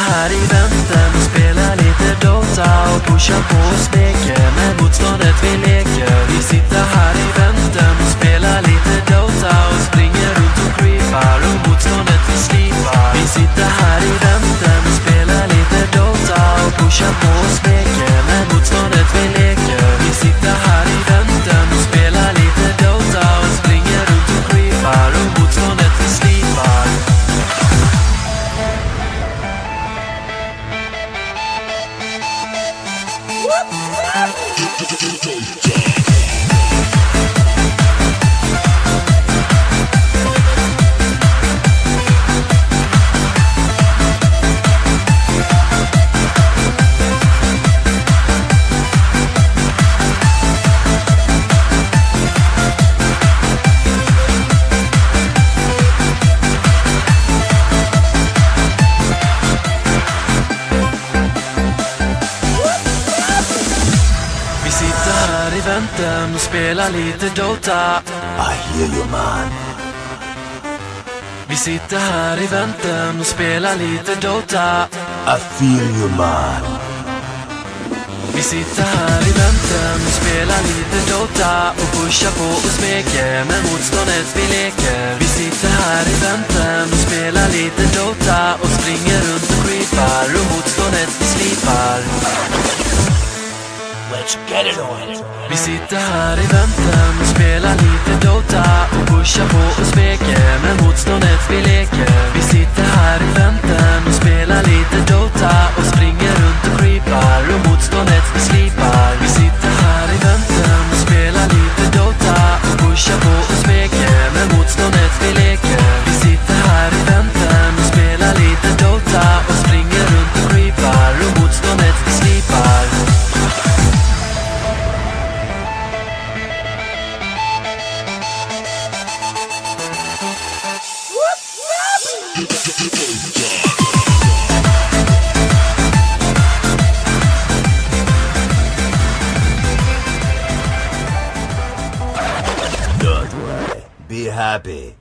här i väntan och spelar lite Dota och pushar på och smeker med motståndet vi leker. Vi sitter här i väntan och spelar lite Dota och springer runt och creepar och motståndet vi slipar. Vi sitter här i väntan och spelar lite Dota och pushar på och smeker med motståndet vi leker. Vi sitter här i väntan och spelar lite Dota och springer runt och creepar och motståndet vi slipar. Vi sitter här i väntan och spelar lite Dota. I hear you, man. Vi sitter här i väntan och spelar lite Dota. I feel you, man. Vi sitter här i väntan och spelar lite Dota och pushar på och smeker med motståndet vi leker. Vi sitter här i väntan och spelar lite Dota och springer runt och creepar och motståndet vi slipar. Let's get it on. Vi sitter här i väntan och spelar lite Dota och pushar på och smeker med motståndet vi leker. Vi sitter här i väntan och spelar lite Dota och springer runt och creepar och motståndet vi slipar. Vi sitter här i väntan och spelar lite Dota och pushar på och smeker med motståndet vi leker. Vi sitter här i väntan och spelar lite Dota och springer runt och creepar och motståndet vi slipar. Don't worry. Be happy.